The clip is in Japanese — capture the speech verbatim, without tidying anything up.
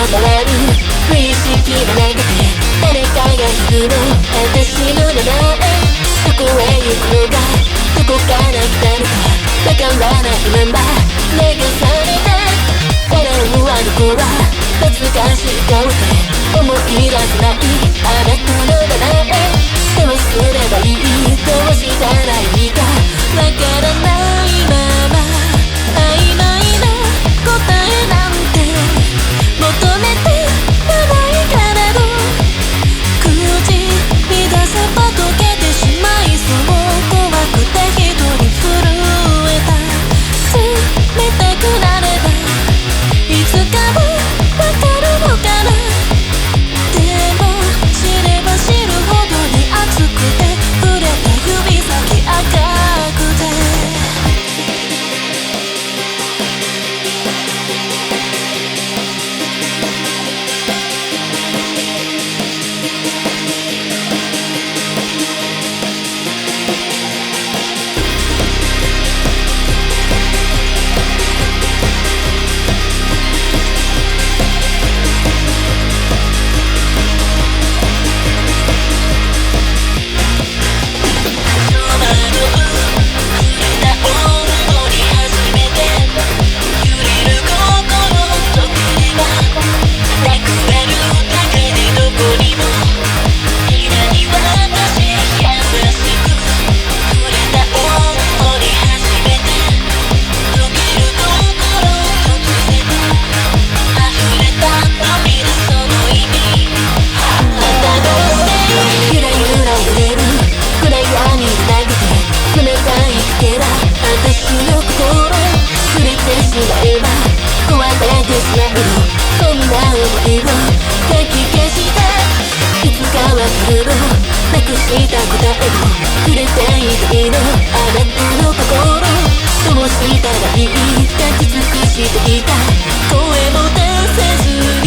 変わる不意識の中で誰かが言うの私の名前どこへ行くのかどこから来たのかわからないまま流された笑うあの子は懐かしい顔で思い出せないあなたの名前どうすればいいどうしたらいいかわからないまま曖昧な答えなんて求めてないからど口に出せば溶けてしまいそう怖くて一人震えた冷たくなればいつかはわかるのかなでも知れば知るほどに熱くて触れた指先赤くて怖がってしまうそんな想いをかき消していつかわかるのなくした答えをくれていいのあなたの心どうしたらいい立ち尽くしていた声も出せず